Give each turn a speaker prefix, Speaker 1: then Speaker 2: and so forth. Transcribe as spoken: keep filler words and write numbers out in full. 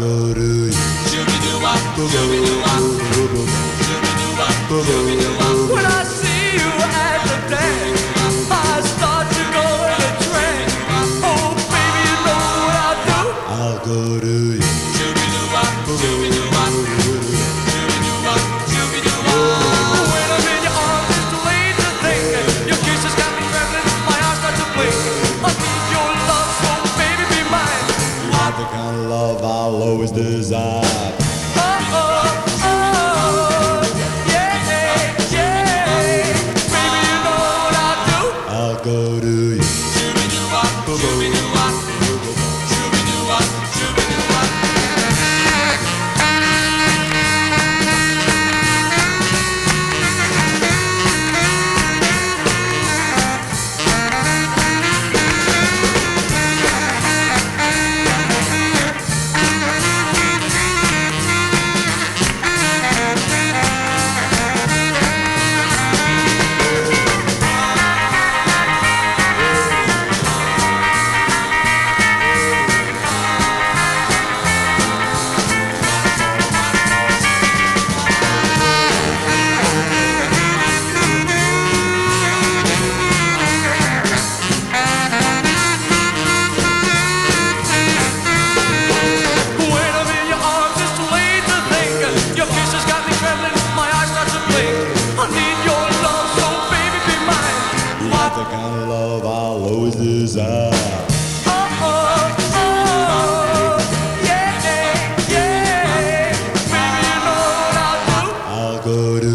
Speaker 1: go to you.
Speaker 2: When I see you at the dance, I start to go in a trance. Oh, baby, you know what I'll do?
Speaker 1: I'll go to you.
Speaker 2: When I'm in your arms, it's too late to think. Your kisses got me trembling, my heart starts to blink. I need your love, so baby, be mine.
Speaker 1: Not the kind of love I'll always desire.
Speaker 2: Oh, oh, oh, yeah, yeah. Baby, you know what I'll do?
Speaker 1: I'll go to you.
Speaker 2: When I'm in your arms, it's too late to think. Your kisses got me trembling, my eyes start to blink. I need your love, so baby, be mine.
Speaker 1: Not the kind of love I'll always desire.
Speaker 2: Oh, oh, oh, yeah, yeah. Baby, you know what I'll do?
Speaker 1: I'll go to